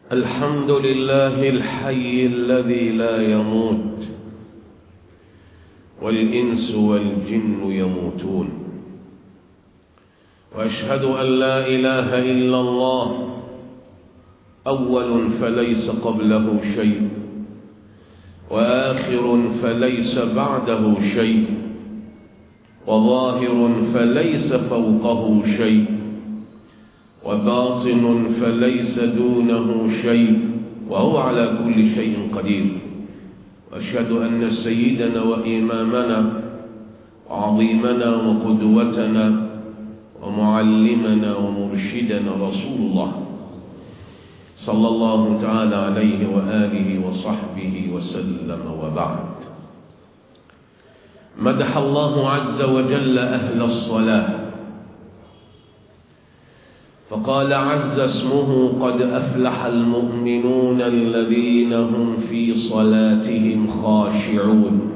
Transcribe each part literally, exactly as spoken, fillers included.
الحمد لله الحي الذي لا يموت، والإنس والجن يموتون، وأشهد أن لا إله إلا الله، أول فليس قبله شيء، وآخر فليس بعده شيء، وظاهر فليس فوقه شيء، وباطن فليس دونه شيء، وهو على كل شيء قدير. وأشهد أن سيدنا وإمامنا وعظيمنا وقدوتنا ومعلمنا ومرشدنا رسول الله صلى الله تعالى عليه وآله وصحبه وسلم. وبعد، مدح الله عز وجل أهل الصلاة فقال عز اسمه: قد أفلح المؤمنون الذين هم في صلاتهم خاشعون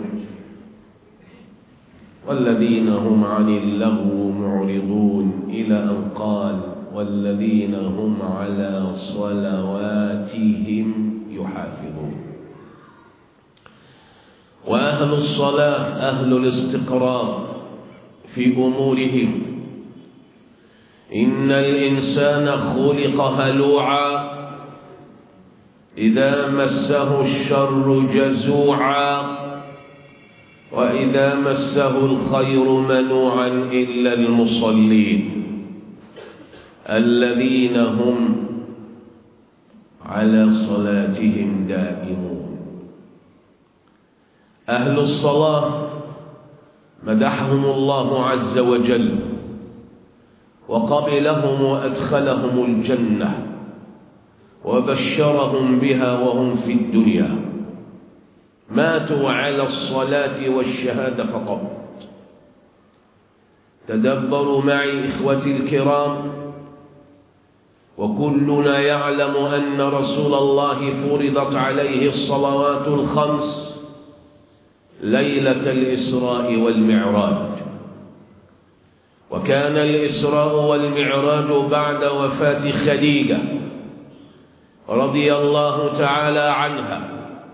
والذين هم عن اللغو معرضون، إلى أن قال: والذين هم على صلواتهم يحافظون. وأهل الصلاة أهل الاستقرار في أمورهم. إن الإنسان خلق هلوعا إذا مسه الشر جزوعا، وإذا مسه الخير منوعا، إلا المصلين الذين هم على صلاتهم دائمون. أهل الصلاة مدحهم الله عز وجل وقبلهم وأدخلهم الجنة وبشرهم بها وهم في الدنيا، ماتوا على الصلاة والشهادة فقط. تدبروا معي إخوتي الكرام، وكلنا يعلم أن رسول الله فرضت عليه الصلوات الخمس ليلة الإسراء والمعراج، وكان الإسراء والمعراج بعد وفاة خديجة رضي الله تعالى عنها.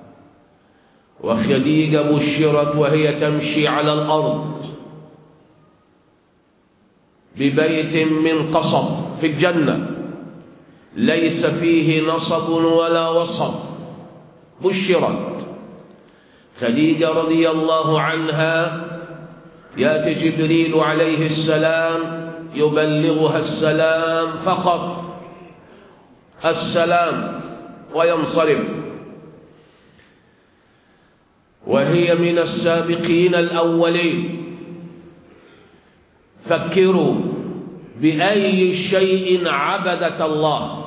وخديجة بشرت وهي تمشي على الأرض ببيت من قصب في الجنة ليس فيه نصب ولا وصب. بشرت خديجة رضي الله عنها، يأتي جبريل عليه السلام يبلغها السلام فقط، السلام، وينصرف، وهي من السابقين الأولين. فكروا بأي شيء عبدت الله،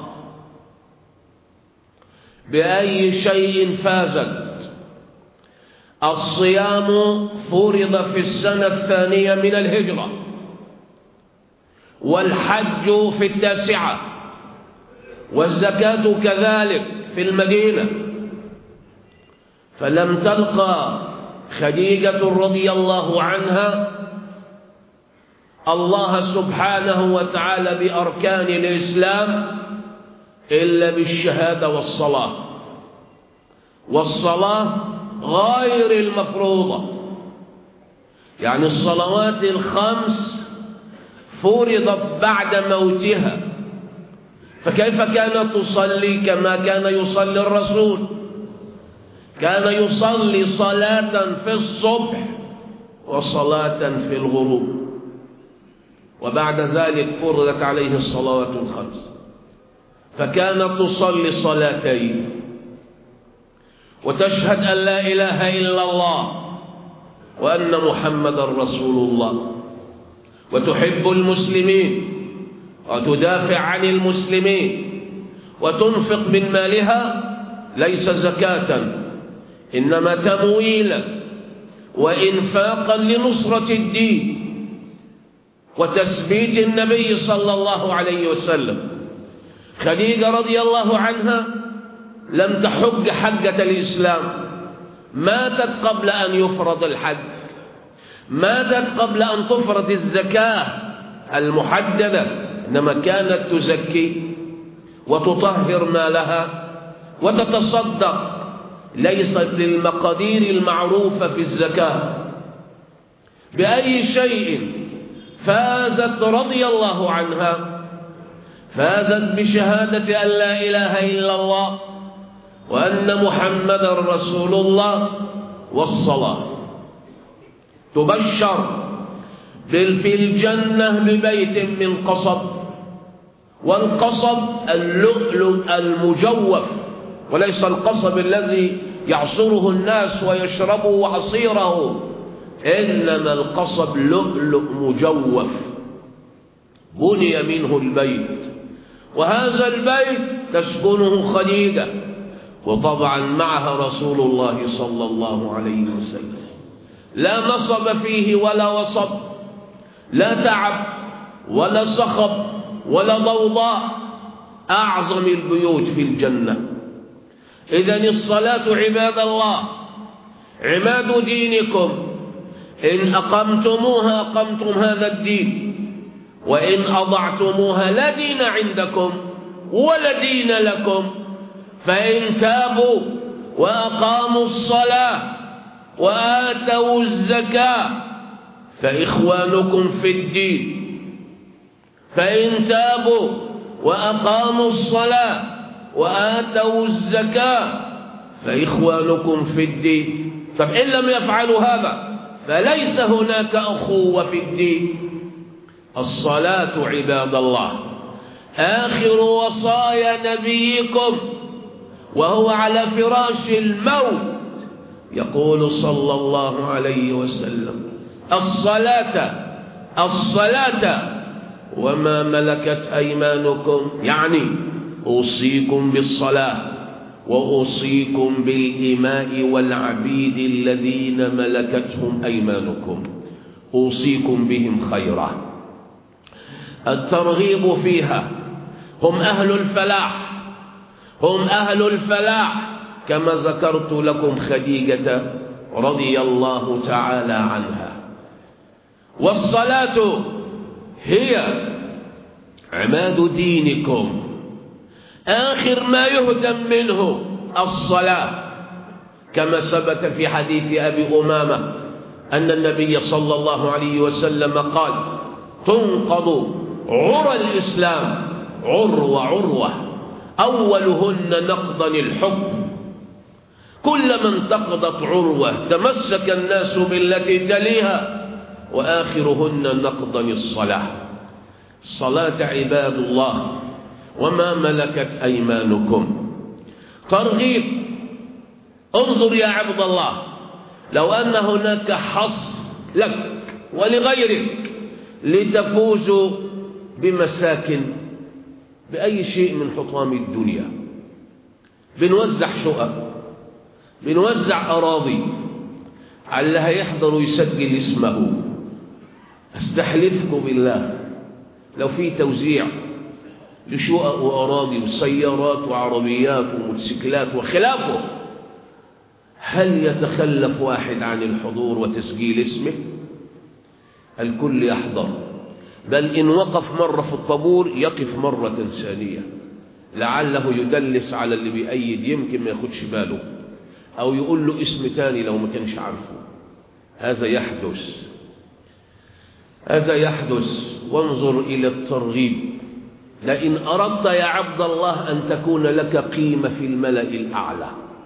بأي شيء فازت. الصيام فرض في السنة الثانية من الهجرة، والحج في التاسعة، والزكاة كذلك في المدينة. فلم تلقى خديجة رضي الله عنها الله سبحانه وتعالى بأركان الإسلام إلا بالشهادة والصلاة، والصلاة غير المفروضة. يعني الصلوات الخمس فرضت بعد موتها، فكيف كانت تصلي كما كان يصلي الرسول؟ كان يصلي صلاة في الصبح وصلاة في الغروب، وبعد ذلك فرضت عليه الصلوات الخمس، فكانت تصلي صلاتين وتشهد أن لا إله إلا الله وأن محمدا رسول الله، وتحب المسلمين وتدافع عن المسلمين، وتنفق من مالها ليس زكاة إنما تمويلا وإنفاقا لنصرة الدين وتثبيت النبي صلى الله عليه وسلم. خديجة رضي الله عنها لم تحج حجة الإسلام، ماتت قبل أن يفرض الحج، ماتت قبل أن تفرض الزكاة المحددة، إنما كانت تزكي وتطهر مالها وتتصدق ليست للمقادير المعروفة في الزكاة. بأي شيء فازت رضي الله عنها؟ فازت بشهادة أن لا إله إلا الله وأن محمدا رسول الله والصلاة. تبشر في الجنة ببيت من قصب، والقصب اللؤلؤ المجوف وليس القصب الذي يعصره الناس ويشربوا عصيره، إنما القصب لؤلؤ مجوف بني منه البيت، وهذا البيت تسكنه خديجة، وطبعا معها رسول الله صلى الله عليه وسلم. لا نصب فيه ولا وصب، لا تعب ولا صخب ولا ضوضاء، أعظم البيوت في الجنة. إذن الصلاة عباد الله عماد دينكم، إن أقمتموها أقمتم هذا الدين، وإن أضعتموها لا دين عندكم ولا دين لكم. فإن تابوا وأقاموا الصلاة وآتوا الزكاة فإخوانكم في الدين. فإن تابوا وأقاموا الصلاة وآتوا الزكاة فإخوانكم في الدين. طب إن لم يفعلوا هذا فليس هناك أخوة في الدين. الصلاة عباد الله آخر وصايا نبيكم وهو على فراش الموت، يقول صلى الله عليه وسلم: الصلاة الصلاة وما ملكت أيمانكم، يعني أوصيكم بالصلاة وأوصيكم بالإماء والعبيد الذين ملكتهم أيمانكم، أوصيكم بهم خيرا. الترغيب فيها، هم أهل الفلاح، هم أهل الفلاح كما ذكرت لكم خديجة رضي الله تعالى عنها. والصلاة هي عماد دينكم، آخر ما يهدم منه الصلاة، كما ثبت في حديث أبي أمامة أن النبي صلى الله عليه وسلم قال: تنقض عرى الإسلام عروة عروة، أولهن نقضا الحكم. كلما انتقضت عروة تمسك الناس بالتي تليها، وآخرهن نقضا الصلاة. الصلاة عباد الله وما ملكت أيمانكم. ترغيب، انظر يا عبد الله، لو أن هناك حص لك ولغيرك لتفوزوا بمساكن بأي شيء من حطام الدنيا، بنوزع شقق، بنوزع أراضي، على اللي هيحضر يسجل اسمه. استحلفكم بالله لو في توزيع لشقق وأراضي وسيارات وعربيات وموتوسيكلات وخلافه، هل يتخلف واحد عن الحضور وتسجيل اسمه؟ الكل يحضر، بل إن وقف مرة في الطابور يقف مرة ثانية، لعله يدلس على اللي بيأيد، يمكن ما ياخدش باله أو يقول له اسم تاني لو ما كانش عارفه. هذا يحدث، هذا يحدث. وانظر إلى الترغيب. لئن أردت يا عبد الله أن تكون لك قيمة في الملأ الأعلى،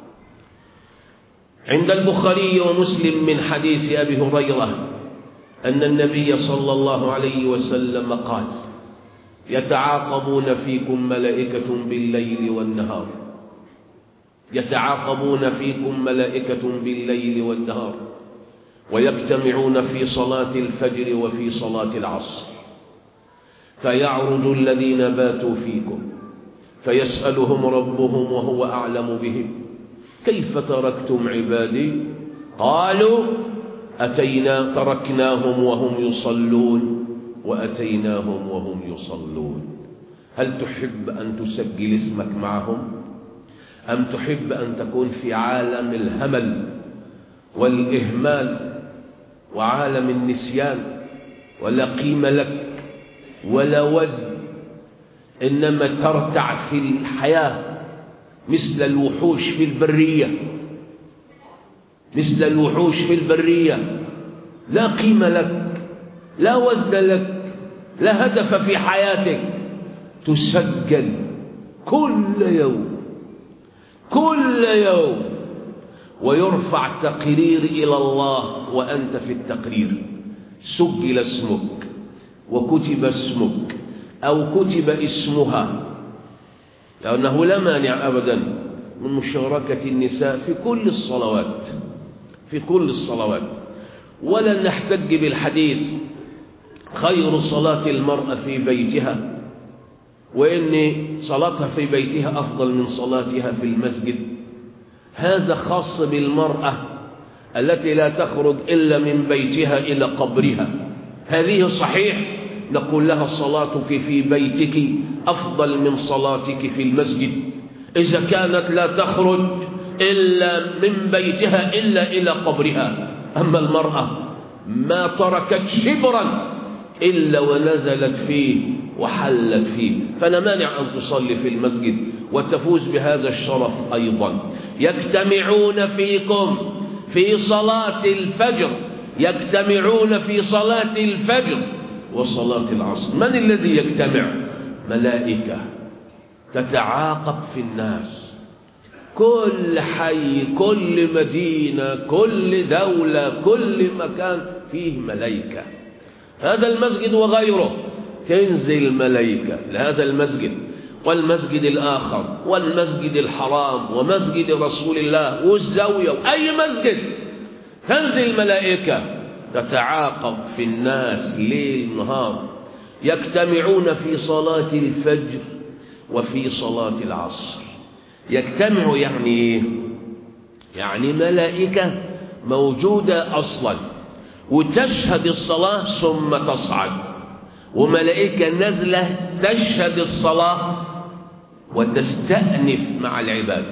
عند البخاري ومسلم من حديث أبي هريرة أن النبي صلى الله عليه وسلم قال: يتعاقبون فيكم ملائكة بالليل والنهار، يتعاقبون فيكم ملائكة بالليل والنهار، ويجتمعون في صلاة الفجر وفي صلاة العصر، فيعرج الذين باتوا فيكم فيسألهم ربهم وهو أعلم بهم: كيف تركتم عبادي؟ قالوا: أتينا تركناهم وهم يصلون وأتيناهم وهم يصلون. هل تحب أن تسجل اسمك معهم؟ أم تحب أن تكون في عالم الهمل والإهمال وعالم النسيان، ولا قيمة لك ولا وزن، إنما ترتع في الحياة مثل الوحوش في البرية، مثل الوحوش في البرية، لا قيمة لك، لا وزن لك، لا هدف في حياتك، تسجل كل يوم كل يوم، ويرفع تقرير إلى الله وأنت في التقرير سجل اسمك وكتب اسمك أو كتب اسمها، لأنه لا مانع أبدا من مشاركة النساء في كل الصلوات، في كل الصلوات. ولا نحتج بالحديث خير صلاة المرأة في بيتها، وإن صلاتها في بيتها أفضل من صلاتها في المسجد. هذا خاص بالمرأة التي لا تخرج إلا من بيتها إلى قبرها، هذه صحيح نقول لها صلاتك في بيتك أفضل من صلاتك في المسجد إذا كانت لا تخرج إلا من بيتها إلا إلى قبرها. أما المرأة ما تركت شبرا إلا ونزلت فيه وحلت فيه، فلا مانع أن تصلي في المسجد وتفوز بهذا الشرف أيضا. يجتمعون فيكم في صلاة الفجر، يجتمعون في صلاة الفجر وصلاة العصر. من الذي يجتمع؟ ملائكة تتعاقب في الناس، كل حي، كل مدينة، كل دولة، كل مكان فيه ملائكة. هذا المسجد وغيره تنزل ملائكة لهذا المسجد والمسجد الآخر والمسجد الحرام ومسجد رسول الله والزاوية وأي مسجد تنزل ملائكة تتعاقب في الناس ليل نهار. يجتمعون في صلاة الفجر وفي صلاة العصر. يجتمع يعني ايه؟ يعني ملائكة موجودة أصلا وتشهد الصلاة ثم تصعد، وملائكة نزلة تشهد الصلاة وتستأنف مع العباد.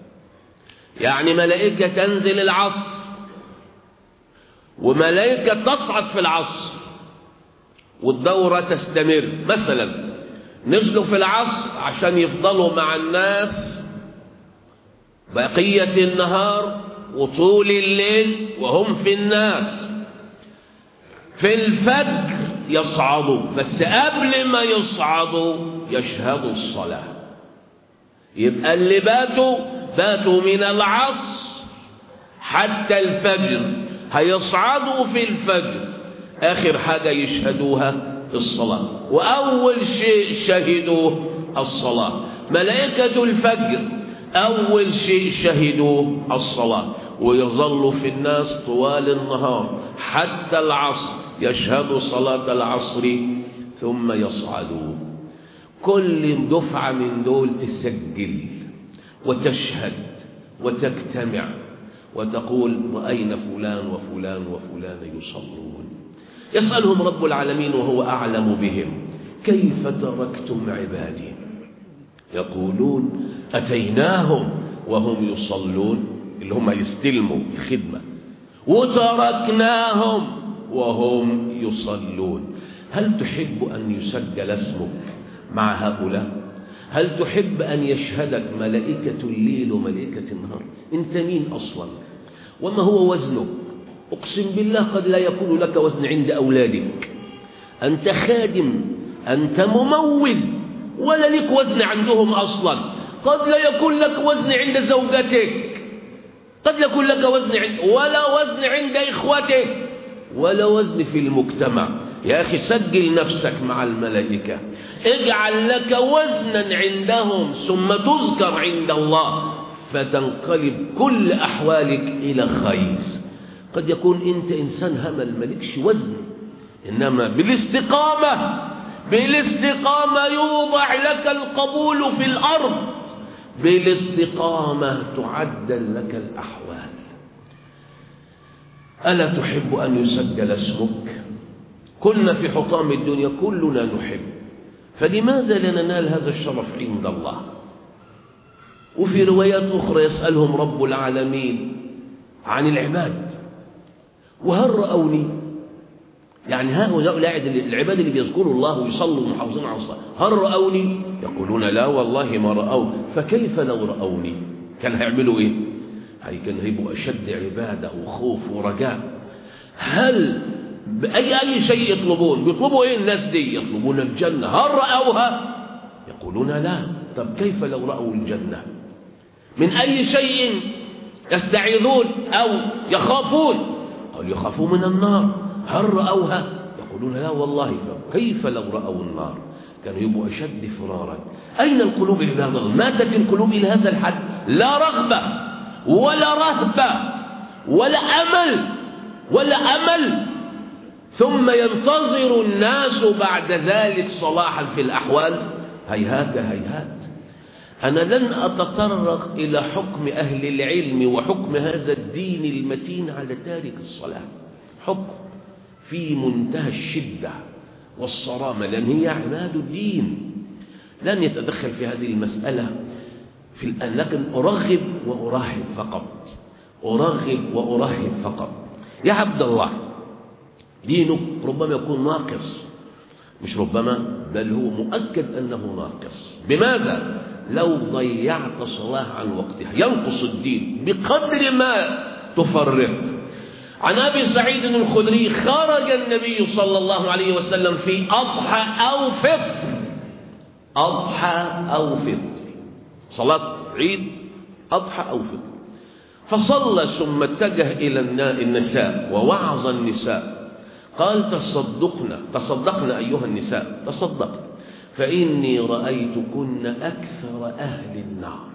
يعني ملائكة تنزل العصر وملائكة تصعد في العصر والدورة تستمر. مثلا نزلوا في العصر عشان يفضلوا مع الناس بقية النهار وطول الليل وهم في الناس. في الفجر يصعدوا، بس قبل ما يصعدوا يشهدوا الصلاة. يبقى اللي باتوا باتوا من العصر حتى الفجر، هيصعدوا في الفجر، آخر حاجة يشهدوها الصلاة، وأول شيء شهدوه الصلاة. ملائكة الفجر أول شيء شهدوه الصلاة، ويظلوا في الناس طوال النهار حتى العصر يشهدوا صلاة العصر ثم يصعدوا. كل دفعة من دول تسجل وتشهد وتجتمع وتقول رأينا فلان وفلان وفلان يصلون. يسألهم رب العالمين وهو أعلم بهم كيف تركتم عبادي؟ يقولون أتيناهم وهم يصلون، اللي هم يستلموا الخدمة، وتركناهم وهم يصلون. هل تحب أن يسجل اسمك مع هؤلاء؟ هل تحب أن يشهدك ملائكة الليل وملائكة النهار؟ أنت مين أصلا؟ وما هو وزنك؟ أقسم بالله قد لا يكون لك وزن عند أولادك، أنت خادم، أنت ممول، ولا لك وزن عندهم أصلا. قد لا يكون لك وزن عند زوجتك، قد لا يكون لك وزن عند ولا وزن عند إخوتك، ولا وزن في المجتمع. يا أخي سجل نفسك مع الملائكة، اجعل لك وزنا عندهم ثم تذكر عند الله فتنقلب كل أحوالك إلى خير. قد يكون أنت إنسان همل ملكش وزن، إنما بالاستقامة بالاستقامة يوضع لك القبول في الأرض، بالاستقامة تعدل لك الأحوال. ألا تحب أن يسجل اسمك؟ كلنا في حطام الدنيا كلنا نحب، فلماذا لا ننال هذا الشرف عند الله؟ وفي روايات أخرى يسألهم رب العالمين عن العباد، وهل رأوني؟ يعني هؤلاء العباد اللي بيذكروا الله ويصلوا ومحافظين على الصلاة هل رأوني؟ يقولون لا والله ما رأوا. فكيف لو رأوني؟ كان هيعملوا ايه؟ هي كان هيبقوا أشد عبادة وخوف ورجاء. هل بأي أي شيء يطلبون؟ بيطلبوا ايه الناس دي؟ يطلبون الجنة. هل رأوها؟ يقولون لا. طب كيف لو رأوا الجنة؟ من أي شيء يستعيذون أو يخافون؟ قال يخافون من النار. هل رأوها؟ يقولون لا والله. كيف لو رأوا النار؟ كانوا يبقوا أشد فرارا. أين القلوب عباد الله؟ ماتت القلوب إلى هذا الحد، لا رغبة ولا رهبة ولا أمل ولا أمل، ثم ينتظر الناس بعد ذلك صلاحا في الأحوال. هيهات هيهات. أنا لن أتطرق إلى حكم أهل العلم وحكم هذا الدين المتين على تارك الصلاة، حكم في منتهى الشدة والصرامة، لأن هي عماد الدين. لن يتدخل في هذه المسألة في الآن، لكن أرغب وأرهب فقط، أرغب وأرهب فقط. يا عبد الله، دينك ربما يكون ناقص، مش ربما بل هو مؤكد أنه ناقص. بماذا؟ لو ضيعت صلاة عن وقتها ينقص الدين بقدر ما تفرط. عن أبي سعيد الخدري خرج النبي صلى الله عليه وسلم في أضحى أو فطر، أضحى أو فطر، صلاة عيد أضحى أو فطر، فصلى ثم اتجه إلى النساء ووعظ النساء، قال تصدقنا تصدقنا أيها النساء، تصدقنا فإني رأيتكن أكثر أهل النار،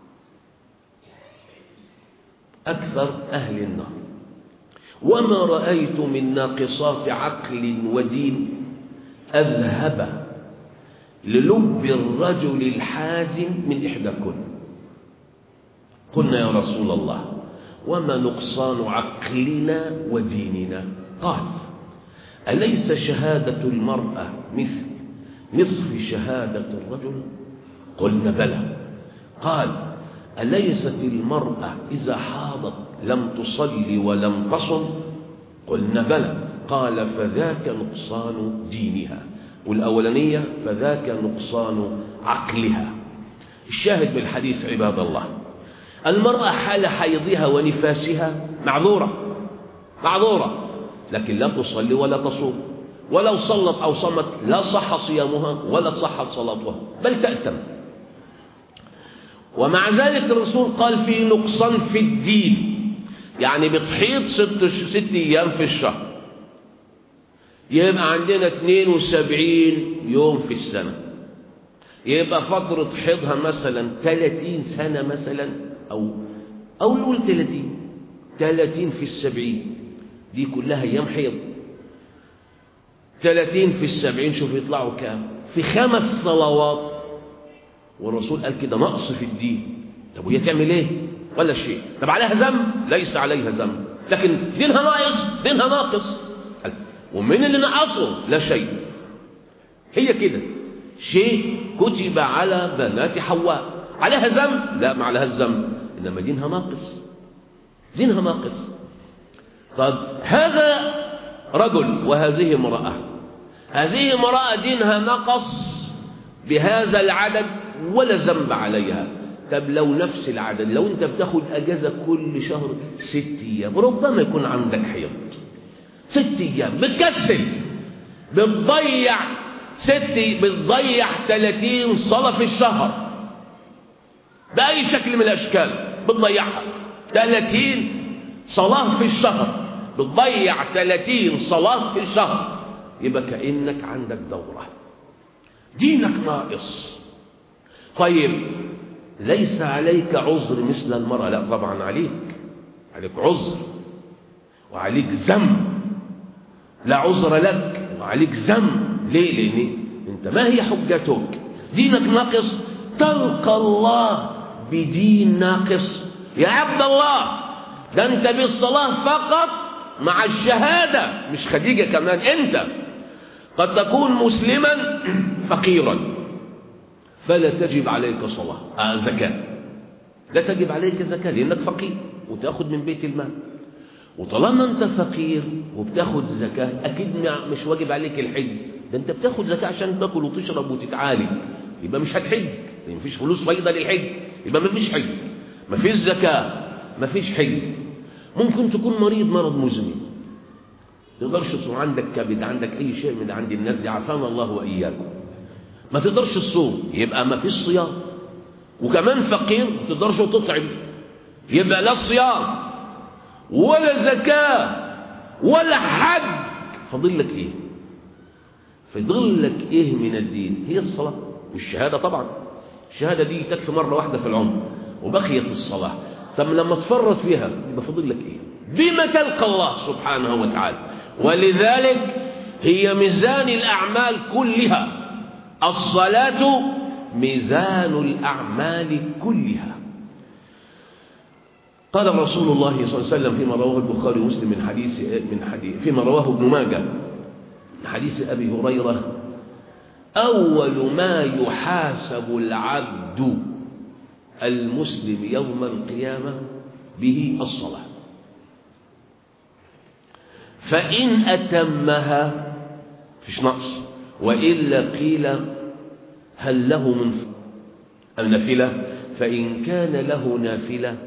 أكثر أهل النار، وما رأيت من ناقصات عقل ودين أذهب للب الرجل الحازم من إحداكن. قلنا يا رسول الله وما نقصان عقلنا وديننا؟ قال أليس شهادة المرأة مثل نصف شهادة الرجل؟ قلنا بلى. قال أليست المرأة إذا حاضت لم تصلي ولم تصم؟ قلنا بلى. قال فذاك نقصان دينها، والأولانية فذاك نقصان عقلها. الشاهد بالحديث عباد الله، المرأة حال حيضها ونفاسها معذورة معذورة لكن لا تصلي ولا تصوم، ولو صلت أو صمت لا صح صيامها ولا صحت صلاتها بل تأثم. ومع ذلك الرسول قال في نقصان في الدين، يعني بتحيض ست, ست أيام في الشهر، يبقى عندنا اثنين وسبعين يوم في السنة، يبقى فترة حيضها مثلا ثلاثين سنة مثلا، أو أو نقول ثلاثين ثلاثين في السبعين، دي كلها أيام حيض. ثلاثين في السبعين شوف يطلعوا كام؟ في خمس صلوات. والرسول قال كده نقص في الدين. طب وهي تعمل ايه؟ ولا شيء. طب عليها ذنب؟ ليس عليها ذنب، لكن دينها ناقص، دينها ناقص. ومن اللي نقصه؟ لا شيء. هي كده شيء كتب على بنات حواء. عليها ذنب؟ لا ما عليها الذنب، انما دينها ناقص، دينها ناقص. طب هذا رجل وهذه امرأة، هذه امرأة دينها نقص بهذا العدد ولا ذنب عليها. طب لو نفس العدد، لو انت بتاخد اجازة كل شهر ست ايام، ربما يكون عندك حيض ست ايام، بتكسل بتضيع ست بتضيع ثلاثين صلاة في الشهر بأي شكل من الأشكال، بتضيعها ثلاثين صلاة في الشهر، بتضيع ثلاثين صلاة في الشهر، يبقى كأنك عندك دورة، دينك ناقص. طيب ليس عليك عذر مثل المرأة؟ لا طبعا عليك، عليك عذر وعليك ذنب. لا عذر لك وعليك ذنب. ليه؟ لأن انت ما هي حجتك؟ دينك ناقص، تلقى الله بدين ناقص. يا عبد الله ده انت بالصلاة فقط مع الشهادة، مش خديجة كمان، انت قد تكون مسلما فقيرا فلا تجب عليك صلاة آه زكاة، لا تجب عليك زكاة لأنك فقير وتأخذ من بيت المال، وطالما أنت فقير وبتاخد زكاة أكيد مش واجب عليك الحج، ده أنت بتاخد زكاة عشان تاكل وتشرب وتتعالج، يبقى مش هتحج، ما فيش فلوس فايضة للحج، يبقى ما فيش حج، ما فيش زكاة، ما فيش حج. ممكن تكون مريض مرض مزمن تقدرش تصوم، عندك كبد، عندك أي شيء من عند الناس دي، عافانا الله وإياكم، ما تقدرش تصوم، يبقى ما فيش صيام. وكمان فقير ما تقدرش تطعم، يبقى لا صيام ولا زكاة ولا حج. فضل لك ايه؟ فضل لك ايه من الدين؟ هي الصلاة والشهادة. طبعا الشهادة دي تكفي مرة واحدة في العمر، وبقيت الصلاة. طب لما تفرط فيها يبقى فضل لك ايه؟ بما تلقى الله سبحانه وتعالى. ولذلك هي ميزان الأعمال كلها، الصلاة ميزان الأعمال كلها. قال رسول الله صلى الله عليه وسلم فيما رواه البخاري ومسلم من حديث من حديث فيما رواه ابن ماجه من حديث أبي هريرة: أول ما يحاسب العبد المسلم يوم القيامة به الصلاة، فإن أتمها فيش نقص، وإلا قيل هل له من نافلة؟ فإن كان له نافلة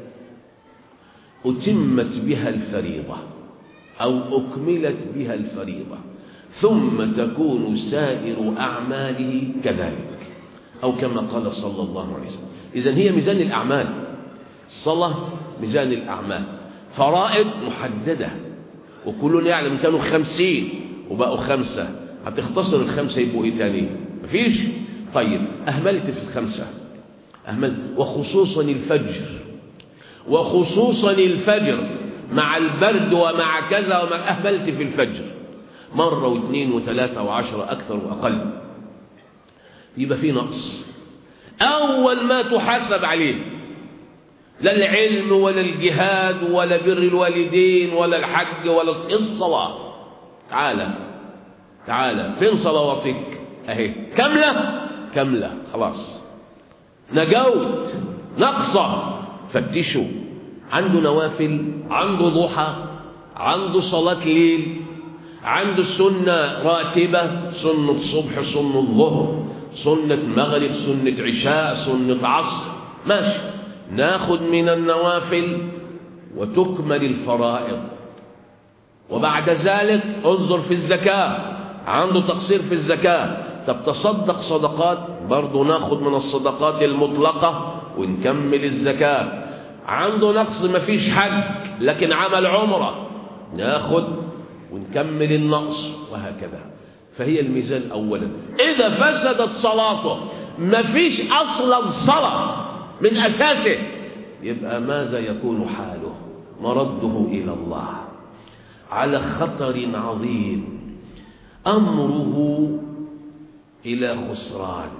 أتمت بها الفريضة أو أكملت بها الفريضة، ثم تكون سائر أعماله كذلك، أو كما قال صلى الله عليه وسلم. إذن هي ميزان الأعمال، الصلاة ميزان الأعمال، فرائض محددة، وكل يعلم كانوا خمسين وبقوا خمسة، هتختصر الخمسة يبقوا إيه تاني؟ مفيش. طيب أهملت في الخمسة، أهملت، وخصوصا الفجر، وخصوصا الفجر مع البرد ومع كذا، ومع أهملت في الفجر مرة واثنين وثلاثة وعشرة أكثر وأقل، يبقى في نقص. أول ما تحاسب عليه لا العلم ولا الجهاد ولا بر الوالدين ولا الحج ولا الصلاة. تعالى تعالى فين صلواتك؟ أهي كاملة كاملة، خلاص نجوت. نقصة فتشوا، عنده نوافل، عنده ضحى، عنده صلاة ليل، عنده سنة راتبة، سنة صبح، سنة ظهر، سنة مغرب، سنة عشاء، سنة عصر، ماشي، ناخد من النوافل وتكمل الفرائض. وبعد ذلك انظر في الزكاة، عنده تقصير في الزكاة، طب تصدق صدقات، برضو ناخد من الصدقات المطلقة ونكمل الزكاة. عنده نقص مفيش حج لكن عمل عمرة، ناخد ونكمل النقص، وهكذا. فهي الميزان أولا. إذا فسدت صلاته، مفيش أصلا صلاة من أساسه، يبقى ماذا يكون حاله؟ مرده إلى الله على خطر عظيم، أمره إلى خسران،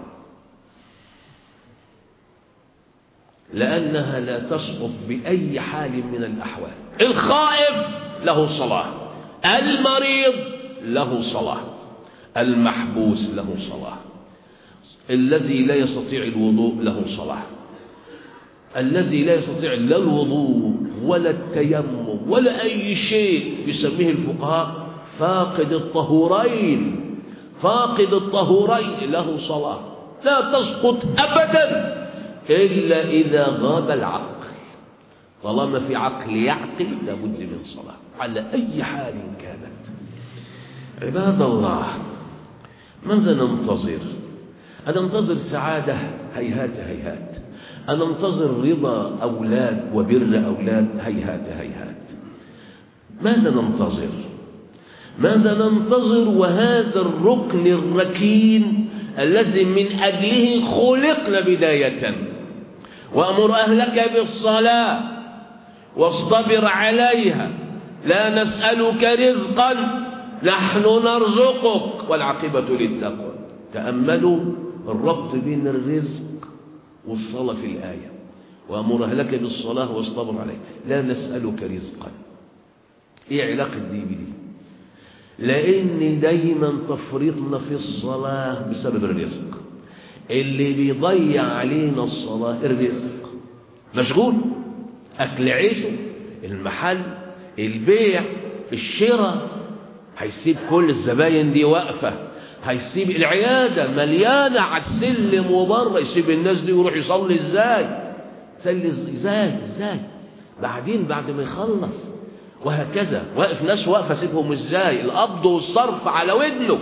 لأنها لا تسقط بأي حال من الأحوال. الخائف له صلاة، المريض له صلاة، المحبوس له صلاة، الذي لا يستطيع الوضوء له صلاة، الذي لا يستطيع لا الوضوء ولا التيمم ولا أي شيء يسميه الفقهاء فاقد الطهورين، فاقد الطهورين له صلاة لا تسقط أبدا إلا إذا غاب العقل. طالما في عقل يعقل لابد من صلاة على أي حال كانت. عباد الله، ماذا ننتظر؟ أننتظر سعادة؟ هيهات هيهات. أننتظر رضا أولاد وبر أولاد؟ هيهات هيهات. ماذا ننتظر؟ ماذا ننتظر وهذا الركن الركين الذي من أجله خلقنا بداية؟ وأمر أهلك بالصلاة واصطبر عليها، لا نسألك رزقا نحن نرزقك والعاقبة للتقوى. تأملوا الربط بين الرزق والصلاة في الآية. وأمر أهلك بالصلاة واصطبر عليها، لا نسألك رزقا. إيه علاقة دي بدي؟ لأن دايما تفريطنا في الصلاة بسبب الرزق. اللي بيضيع علينا الصلاة الرزق، مشغول، أكل عيشه، المحل، البيع الشراء، هيسيب كل الزباين دي واقفة، هيسيب العيادة مليانة على السلم وبره، يسيب الناس دي ويروح يصلي ازاي؟ يصلي ازاي ازاي بعدين بعد ما يخلص؟ وهكذا واقف ناس واقفة، سيبهم ازاي؟ القبض والصرف على ودنه.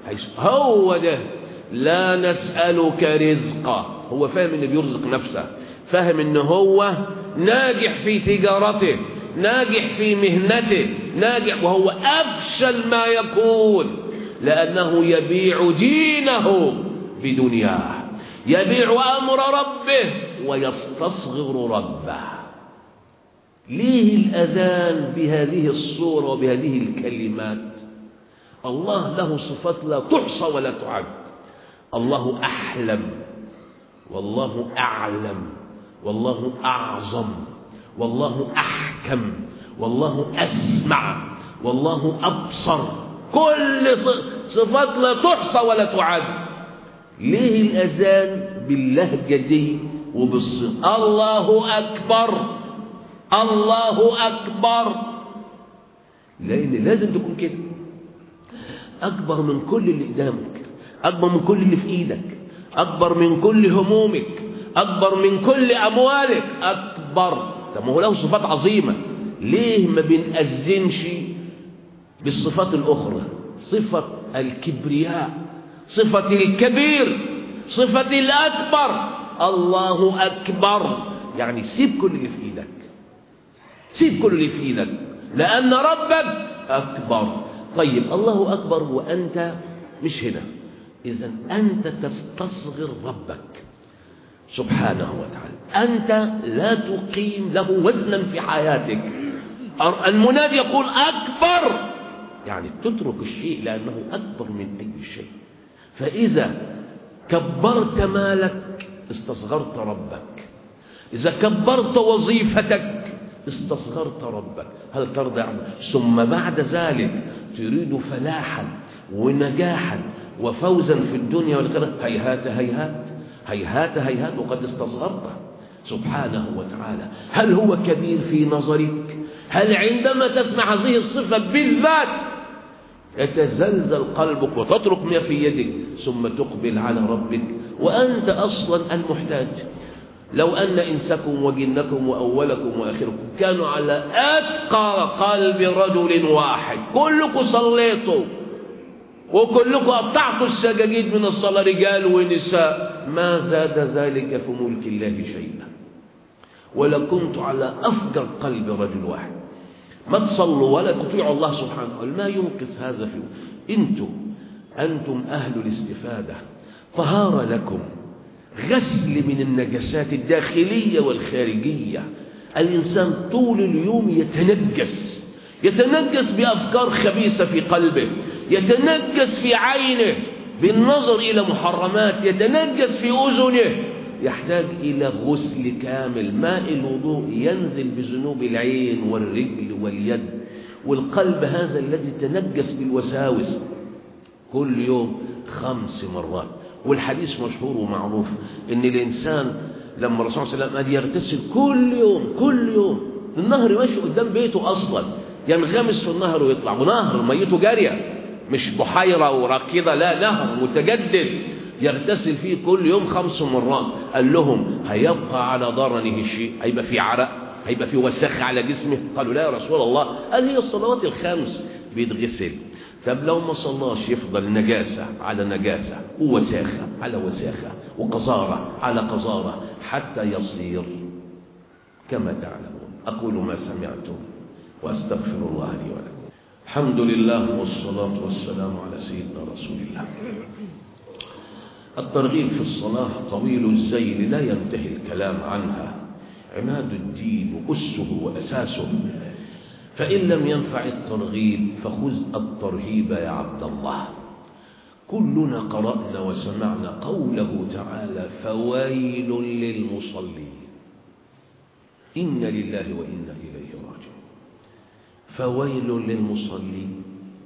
هو ده لا نسألك رزقا. هو فاهم انه بيرزق نفسه، فاهم انه هو ناجح في تجارته، ناجح في مهنته، ناجح، وهو أفشل ما يكون، لأنه يبيع دينه بدنياه، يبيع أمر ربه ويستصغر ربه. ليه الأذان بهذه الصورة وبهذه الكلمات؟ الله له صفات لا تحصى ولا تعد. الله أحلم، والله أعلم، والله أعظم، والله أحكم، والله أسمع، والله أبصر. كل صفات لا تحصى ولا تعد. ليه الأذان باللهجة دي وبالصفة؟ الله أكبر، الله أكبر، لأن لازم تكون كده، أكبر من كل اللي قدامك، أكبر من كل اللي في إيدك، أكبر من كل همومك، أكبر من كل أموالك، أكبر. طب ما هو له صفات عظيمة، ليه ما بنأذنش بالصفات الأخرى؟ صفة الكبرياء، صفة الكبير، صفة الأكبر. الله أكبر، يعني سيب كل اللي في إيدك، سيب كل اللي في إيدك، لأن ربك أكبر. طيب الله أكبر وأنت مش هنا، إذن أنت تستصغر ربك سبحانه وتعالى، أنت لا تقيم له وزنا في حياتك. المنادي يقول أكبر، يعني تترك الشيء لأنه أكبر من أي شيء. فإذا كبرت مالك استصغرت ربك، إذا كبرت وظيفتك استصغرت ربك. هل ترضى عنه؟ ثم بعد ذلك تريد فلاحا ونجاحا وفوزا في الدنيا والآخرة، هيهات هيهات هيهات هيهات وقد استصغرته سبحانه وتعالى. هل هو كبير في نظرك؟ هل عندما تسمع هذه الصفة بالذات يتزلزل قلبك وتترك ما في يدك ثم تقبل على ربك وأنت أصلا المحتاج؟ لو أن إنسكم وجنكم وأولكم وآخركم كانوا على أتقى قلب رجل واحد، كلكم صليتوا وكلكم قطعتوا السجاجيد من الصلاة رجال ونساء، ما زاد ذلك في ملك الله شيئا، ولكنت على أفجر قلب رجل واحد. ما تصلوا ولا تطيعوا الله سبحانه وتعالى، ما ينقص هذا فيه. أنتم أنتم أهل الاستفادة، طهارة لكم، غسل من النجاسات الداخلية والخارجية. الإنسان طول اليوم يتنجس، يتنجس بأفكار خبيثة في قلبه، يتنجس في عينه بالنظر إلى محرمات، يتنجس في أذنه، يحتاج إلى غسل كامل. ماء الوضوء ينزل بذنوب العين والرجل واليد والقلب، هذا الذي تنجس بالوساوس، كل يوم خمس مرات. والحديث مشهور ومعروف ان الانسان لما الرسول صلى الله عليه وسلم قال يغتسل كل يوم كل يوم، النهر ماشي قدام بيته اصلا، ينغمس في النهر ويطلع، ونهر ميته جاريه مش بحيره وراكده، لا نهر متجدد يغتسل فيه كل يوم خمس مرات. قال لهم هيبقى على ضرنه شيء؟ هيبقى في عرق؟ هيبقى في وسخ على جسمه؟ قالوا لا يا رسول الله. قال هي الصلوات الخمس بيتغسل. طب لو ما صلاش يفضل نجاسة على نجاسة ووساخة على وساخة وقذارة على قذارة حتى يصير كما تعلمون. أقول ما سمعتم وأستغفر الله لي ولكم. الحمد لله والصلاة والسلام على سيدنا رسول الله. الترغيب في الصلاة طويل الزيل لا ينتهي الكلام عنها، عماد الدين وأسه وأساسه، فإن لم ينفع الترغيب فخذ الترهيب يا عبد الله. كلنا قرأنا وسمعنا قوله تعالى فويل للمصلين، إن لله وإنا إليه راجعون. فويل للمصلين،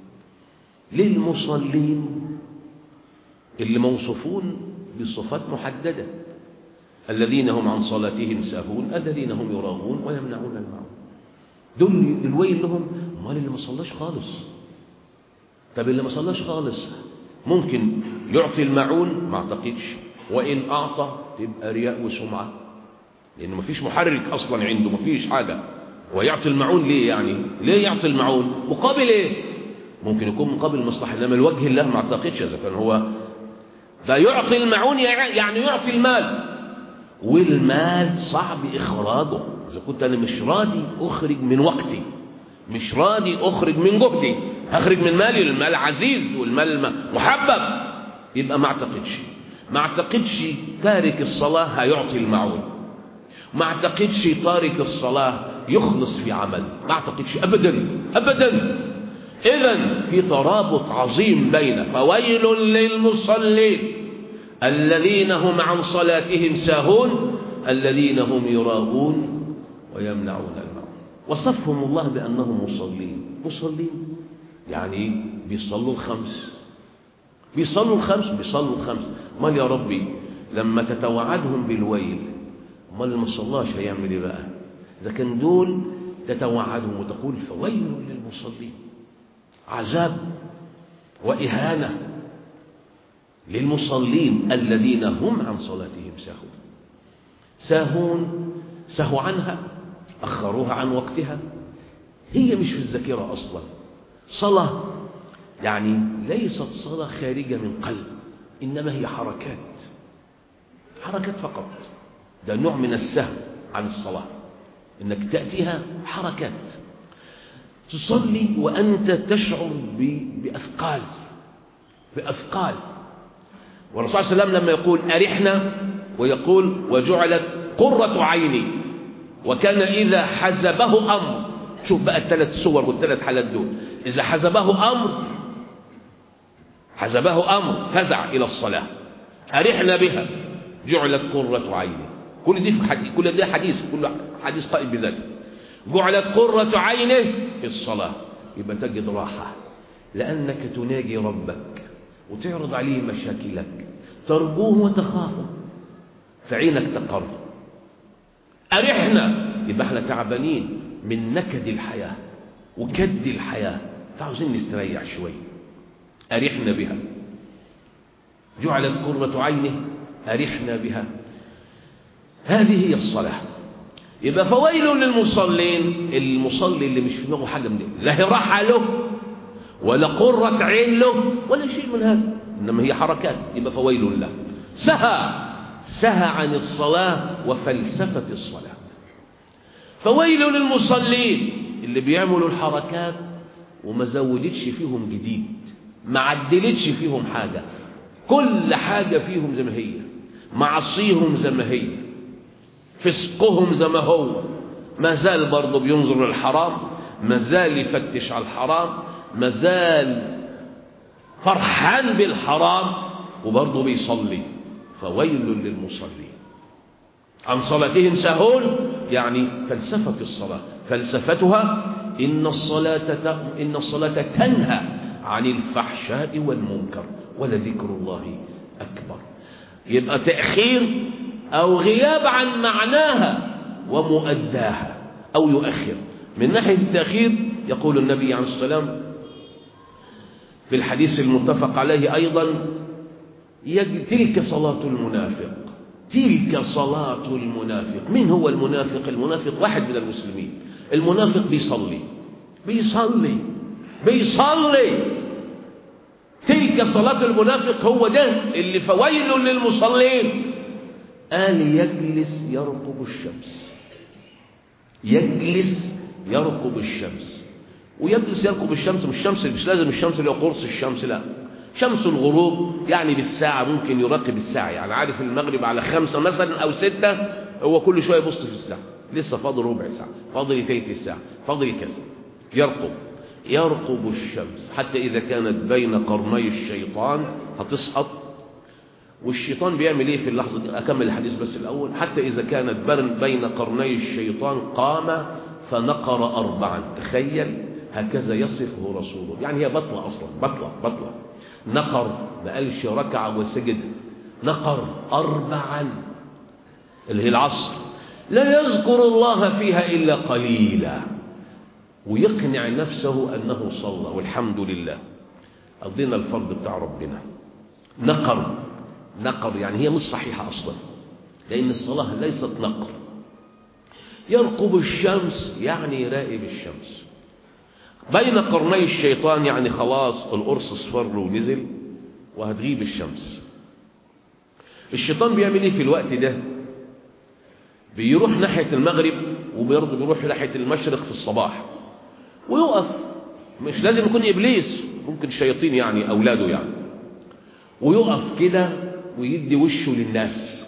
للمصلين اللي موصوفون بصفات محددة، الذين هم عن صلاتهم ساهون، الذين هم يراغون ويمنعون الماعون. دول الويل لهم. امال اللي ما صلاش خالص؟ طب اللي ما صلاش خالص ممكن يعطي المعون؟ ما اعتقدش. وان اعطى تبقى رياء وسمعه، لانه ما فيش محرك اصلا عنده، ما فيش حاجه. ويعطي المعون ليه يعني؟ ليه يعطي المعون؟ مقابل ايه؟ ممكن يكون مقابل مصلحه، انما الوجه الله ما اعتقدش. اذا كان هو ده يعطي المعون يعني يعطي المال، والمال صعب اخراجه. اذا كنت انا مش راضي اخرج من وقتي، مش راضي اخرج من جهدي، هخرج من مالي. المال عزيز والمال محبب، يبقى ما اعتقدش ما اعتقدش تارك الصلاه هيعطي المعون. ما اعتقدش تارك الصلاه يخلص في عمل، ما اعتقدش ابدا ابدا. اذن في ترابط عظيم بين فويل للمصلين الذين هم عن صلاتهم ساهون الذين هم يراءون ويمنعون المعون. وصفهم الله بأنهم مصلين. مصلين يعني بيصلوا الخمس، بيصلوا الخمس بيصلوا الخمس امال يا ربي لما تتوعدهم بالويل، امال اللي ما صلاش هيعمل ايه بقى؟ اذا كان دول تتوعدهم وتقول فويل للمصلين، عذاب وإهانة للمصلين الذين هم عن صلاتهم ساهون. ساهون سهوا عنها، أخروها عن وقتها، هي مش في الذاكرة أصلا. صلاة يعني ليست صلاة خارجة من قلب، إنما هي حركات، حركات فقط. ده نوع من السهو عن الصلاة، إنك تأتيها حركات. تصلي وأنت تشعر بأثقال بأثقال. والرسول صلى الله عليه وسلم لما يقول أرحنا ويقول وجعلت قرة عيني، وكان إذا حزبه أمر. شوف بقى الثلاث صور والثلاث حالات دول. إذا حزبه أمر حزبه أمر فزع إلى الصلاة، أرحنا بها، جعلت قرة عيني. كل دي في حديث، كل ده حديث، كل حديث قائم بذاته. جعلت قرة عينه في الصلاة، يبقى تجد راحة، لأنك تناجي ربك وتعرض عليه مشاكلك، ترجوه وتخافه، فعينك تقر. أرحنا يبقى احنا تعبانين من نكد الحياة وكد الحياة، فعاوزين نستريح شوي. أرحنا بها، جعلت قرة عينه، أرحنا بها. هذه هي الصلاة. يبقى فويل للمصلين، المصلي اللي مش في دماغه حاجة من دي، لا هي راحة له ولا قرة عين له ولا شيء من هذا، إنما هي حركات، يبقى فويل له. سهى سهى عن الصلاة وفلسفة الصلاة. فويل للمصلين اللي بيعملوا الحركات وما زودتش فيهم جديد، ما عدلتش فيهم حاجة، كل حاجة فيهم زي ما هي، معصيهم زي ما هي، فسقهم زي ما هو، ما زال برضه بينظر للحرام، ما زال يفتش على الحرام، ما زال فرحان بالحرام، وبرضه بيصلي. فويل للمصلين عن صلاتهم ساهون، يعني فلسفة الصلاة، فلسفتها إن الصلاة إن الصلاة تنهى عن الفحشاء والمنكر ولذكر الله أكبر. يبقى تأخير أو غياب عن معناها ومؤداها، أو يؤخر. من ناحية التأخير يقول النبي عليه الصلاة والسلام في الحديث المتفق عليه أيضا: تلك صلاة المنافق، تلك صلاة المنافق. من هو المنافق؟ المنافق واحد من المسلمين. المنافق بيصلي بيصلي بيصلي تلك صلاة المنافق، هو ده اللي فويل للمصلين. قال يجلس يرقب الشمس، يجلس يرقب الشمس. ويجلس يرقب الشمس مش شمس، مش لازم الشمس اللي هو قرص الشمس، لا، شمس الغروب يعني بالساعة، ممكن يراقب الساعة، يعني عارف المغرب على خمسة مثلا أو ستة، هو كل شوية يبص في الساعة، لسه فاضل ربع ساعة، فاضل تلت الساعة، فاضل كذا. يرقب يرقب الشمس حتى إذا كانت بين قرني الشيطان هتسقط. والشيطان بيعمل ايه في اللحظة دي؟ أكمل الحديث بس الأول. حتى إذا كانت بين قرني الشيطان قام فنقر أربعا. تخيل، هكذا يصفه رسوله، يعني هي بطلة أصلا، بطلة بطلة. نقر، ما قالش ركع وسجد، نقر أربعا اللي هي العصر، لا يذكر الله فيها إلا قليلا. ويقنع نفسه أنه صلى والحمد لله قضينا الفرض بتاع ربنا. نقر نقر يعني هي مش صحيحة أصلا، لأن الصلاة ليست نقر. يرقب الشمس يعني يراقب الشمس بين قرني الشيطان، يعني خلاص القرص اصفر ونزل وهتغيب الشمس. الشيطان بيعمل ايه في الوقت ده؟ بيروح ناحية المغرب وبيرضى بيروح ناحية المشرق في الصباح ويقف. مش لازم يكون إبليس، ممكن الشياطين يعني أولاده يعني، ويقف كده ويدي وشه للناس،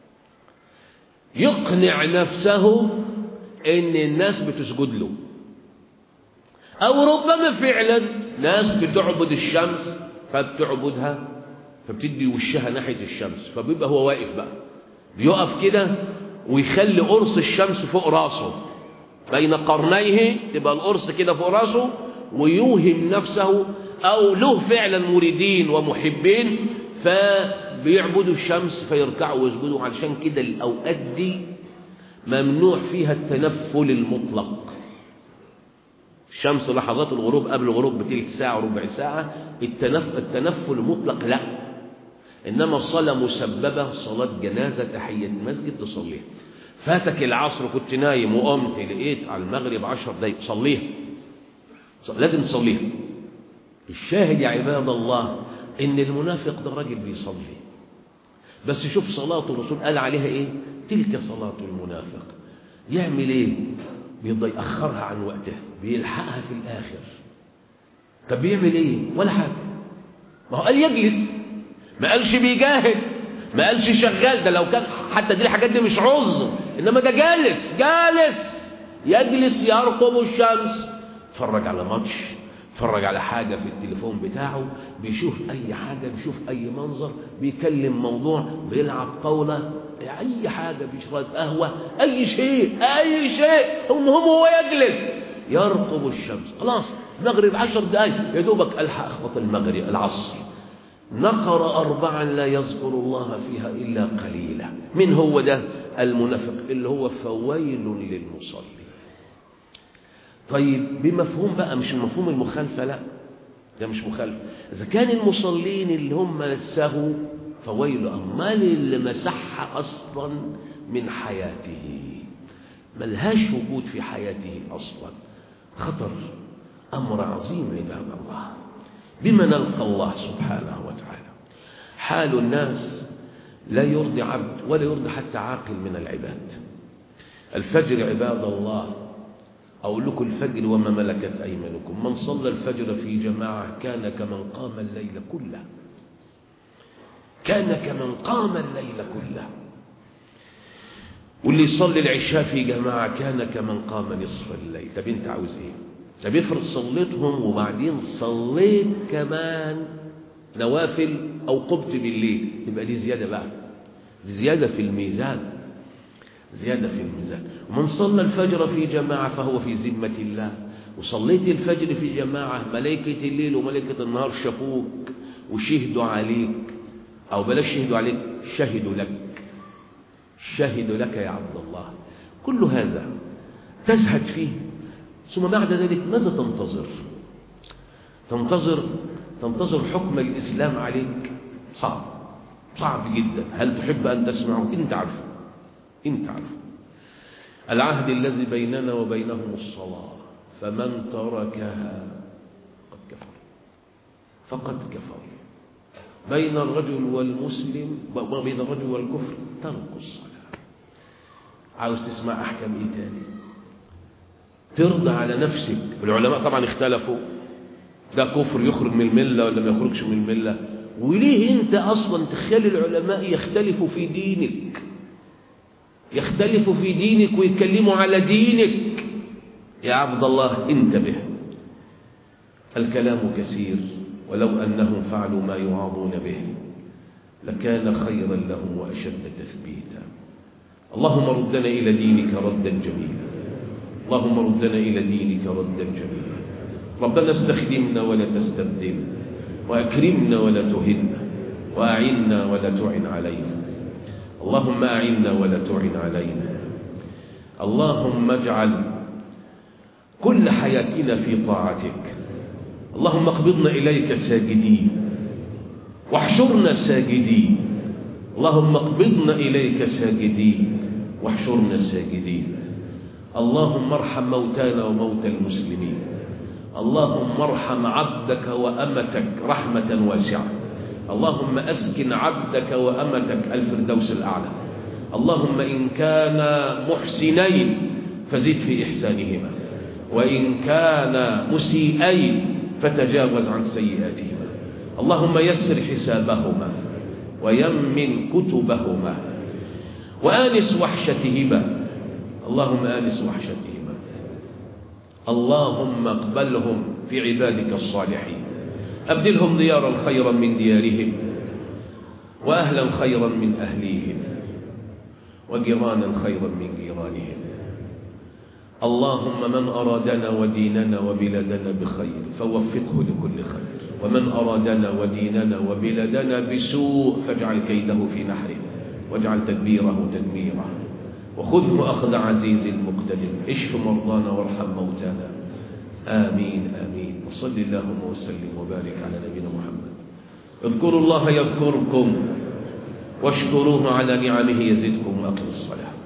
يقنع نفسه ان الناس بتسجد له، او ربما فعلا ناس بتعبد الشمس فبتعبدها فبتدي وشها ناحية الشمس، فبيبقى هو واقف بقى بيقف كده ويخلي قرص الشمس فوق راسه بين قرنيه، تبقى القرص كده فوق راسه، ويوهم نفسه او له فعلا مريدين ومحبين فبيعبدوا الشمس فيركعوا ويسجدوا. علشان كده الاوقات دي ممنوع فيها التنفل المطلق. الشمس لحظات الغروب قبل الغروب بتلك ساعة وربع ساعة، التنف... التنفل المطلق لا، إنما الصلاة مسببة، صلاة جنازة تحية مسجد تصليها. فاتك العصر كنت نايم وقمت لقيت على المغرب عشر دقايق صليها، لازم تصليها. الشاهد يا عباد الله إن المنافق ده راجل بيصلي، بس شوف صلاة الرسول قال عليها إيه؟ تلك صلاة المنافق. يعمل إيه؟ بيضي يأخرها عن وقتها، بيلحقها في الآخر. طب بيعمل إيه؟ ولا حاجة. ما هو قال يجلس، ما قالش بيجاهد، ما قالش شغال. ده لو كان حتى دي الحاجات دي مش عذر، إنما ده جالس جالس يجلس يرقب الشمس، يتفرج على ماتش، يتفرج على حاجة في التليفون بتاعه، بيشوف أي حاجة، بيشوف أي منظر، بيكلم موضوع، بيلعب طاولة، أي حاجة، بيشرب قهوة، أي شيء أي شيء، المهم هو يجلس يرقب الشمس. خلاص المغرب عشر دقايق يا دوبك ألحق أخبط المغرب العصر. نقر أربعا لا يذكر الله فيها إلا قليلا. من هو ده؟ المنافق، اللي هو فويل للمصلي. طيب بمفهوم بقى، مش المفهوم المخالفة، لا ده مش مخالفة. إذا كان المصلين اللي هم نسهوا فويل، أمال اللي مسحها أصلا من حياته ملهاش وجود في حياته أصلا، خطر، أمر عظيم عباد الله. بما نلقى الله سبحانه وتعالى. حال الناس لا يرضي عبد ولا يرضي حتى عاقل من العباد. الفجر عباد الله، أقول لكم الفجر وما ملكت أيمانكم، من صلى الفجر في جماعة كان كمن قام الليل كله، كان كمن قام الليل كله. واللي يصلي العشاء في جماعة كان كمن قام نصف الليل. طب انت عاوز ايه؟ طب افرض صليتهم وبعدين صليت كمان نوافل او قمت بالليل، تبقى دي زيادة بقى، دي زيادة في الميزان، زيادة في الميزان. ومن صلى الفجر في جماعة فهو في ذمة الله. وصليت الفجر في جماعة، ملائكة الليل وملائكة النهار شافوك وشهدوا عليك، أو بلاش شهدوا عليك، شهدوا لك، شهدوا لك يا عبد الله. كل هذا تزهد فيه، ثم بعد ذلك ماذا تنتظر؟ تنتظر تنتظر حكم الإسلام عليك؟ صعب، صعب جدا. هل تحب أن تسمعه؟ أنت عارف، أنت عارف. العهد الذي بيننا وبينهم الصلاة، فمن تركها قد كفر، فقد كفر. بين الرجل والمسلم، بين الرجل والكفر ترك الصلاة. عاوز تسمع أحكام إيه تاني؟ ترضى على نفسك. العلماء طبعا اختلفوا، ده كفر يخرج من الملة ولا ما يخرجش من الملة. وليه أنت أصلا تخلي العلماء يختلفوا في دينك، يختلفوا في دينك ويتكلموا على دينك؟ يا عبد الله انتبه، الكلام كثير، ولو أنهم فعلوا ما يوعظون به لكان خيرا لهم وأشد تثبيتا. اللهم ردنا إلى دينك ردا جميلا، اللهم ردنا إلى دينك ردا جميلا. ربنا استخدمنا ولا تستبدلنا، وأكرمنا ولا تهنا، وأعنا ولا تعن علينا. اللهم أعنا ولا تعن علينا. اللهم اجعل كل حياتنا في طاعتك. اللهم اقبضنا إليك ساجدين واحشرنا ساجدين. اللهم اقبضنا إليك ساجدين واحشرنا ساجدين. اللهم ارحم موتانا وموتى المسلمين. اللهم ارحم عبدك وأمتك رحمة واسعة. اللهم أسكن عبدك وأمتك الفردوس الأعلى. اللهم إن كان محسنين فزد في إحسانهما، وإن كان مسيئين فتجاوز عن سيئاتهما. اللهم يسر حسابهما ويمن كتبهما وآنس وحشتهما. اللهم آنس وحشتهما. اللهم اقبلهم في عبادك الصالحين. أبدلهم ديارا خيرا من ديارهم، وأهلا خيرا من أهليهم، وجيرانا خيرا من جيرانهم. اللهم من أرادنا وديننا وبلادنا بخير فوفقه لكل خير، ومن أرادنا وديننا وبلادنا بسوء فاجعل كيده في نحره، واجعل تدبيره تدميره، وخذه أخذ عزيز مقتدر. اشف مرضانا وارحم موتانا. آمين آمين. وصل اللهم وسلم وبارك على نبينا محمد. اذكروا الله يذكركم واشكروه على نعمه يزدكم، وأقيموا الصلاة.